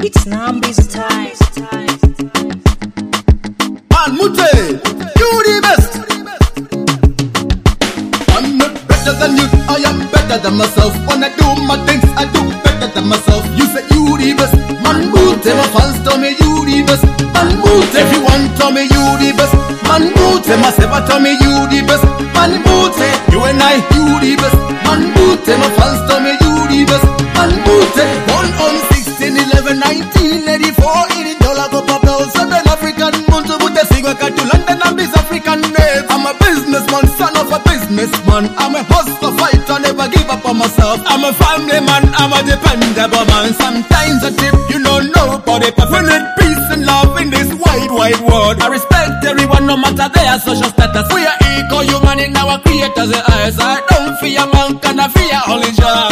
It's Nambi's time. Man Mute, you the best. I'm not better than you, I am better than myself. When I do my things, I do better than myself. You say you the best. Man Mute, my fans tell me you the best. Man Mute, everyone tell me you the best. Man Mute, my sever tell me you the best. Man Mute, you and I, you the best. Man Mute, my fans tell me you the best. Man Mute, born on 16, 11, 1984, $80 go pop now. Southern African Muntu with a single cut to London and this African name. I'm a businessman, son of a businessman. I'm a hustler, fighter, never give up on myself. I'm a family man, I'm a dependable man. Sometimes I tip, you know nobody perfect. We need peace and love in this wide, wide world. I respect everyone no matter their social status. We are equal human in our creator's eyes. I don't fear man, can I fear only Jah.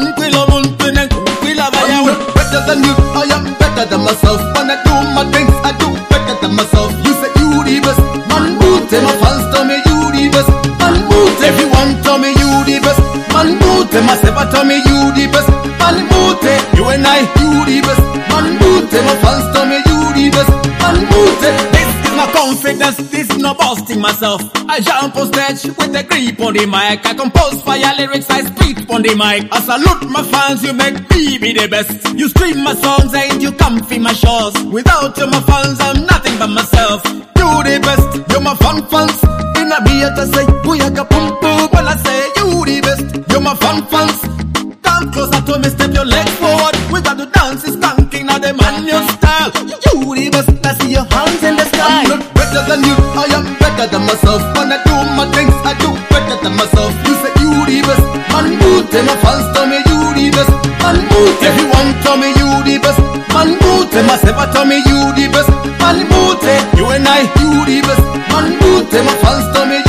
Better than you, I am better than myself. When I do my things, I do better than myself. You say you the best. Man Mute, my fans tell me you the best. Man Mute, everyone tell me you the best. Man Mute, my sever tell me you the best. Man Mute, you and I, you the best. Man Mute, my fans tell me you the best. Man Mute, this is my confidence, this is no boasting myself. I jump on stage with a grip on the mic. I compose fire lyrics, I speak on the mic. I salute my fans, you make me be the best. You stream my songs and you comfy my shows. Without you, my fans, I'm nothing but myself. You the best, you're my fans. In a beat I say, booyaka pum pum. When I say you the best, you're my fans. Come closer to me, step your legs forward. We got to dance, it's skanking, now the man your style. You the best, I see your hands in the sky. I'm not better than you, I am better than myself. When I do my things, I do better than myself. You say you the best. Man Mute, my fans tell me you the best. Man Mute, everyone tell me you the best. Man Mute, my sever tell me you the best. Man Mute, you and I, you the best. Man Mute, my fans tell me